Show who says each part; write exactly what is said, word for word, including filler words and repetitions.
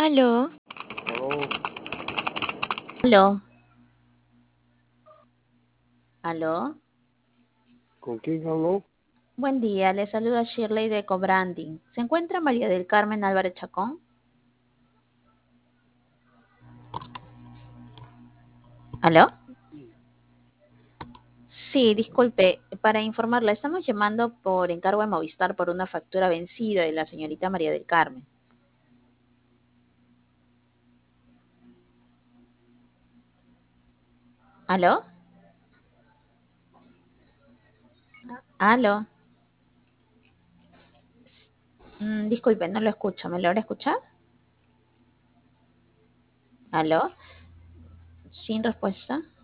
Speaker 1: Aló,
Speaker 2: Aló,
Speaker 3: Aló, aló.
Speaker 2: ¿con quién habló?
Speaker 3: Buen día, le saluda Shirley de Cobranding. ¿Se encuentra María del Carmen Álvarez Chacón? ¿Aló? Sí, disculpe, para informarla, estamos llamando por encargo de Movistar por una factura vencida de la señorita María del Carmen. ¿Aló? ¿Aló? Mm, disculpe, no lo escucho, ¿me logra escuchar? ¿Aló? Sin respuesta.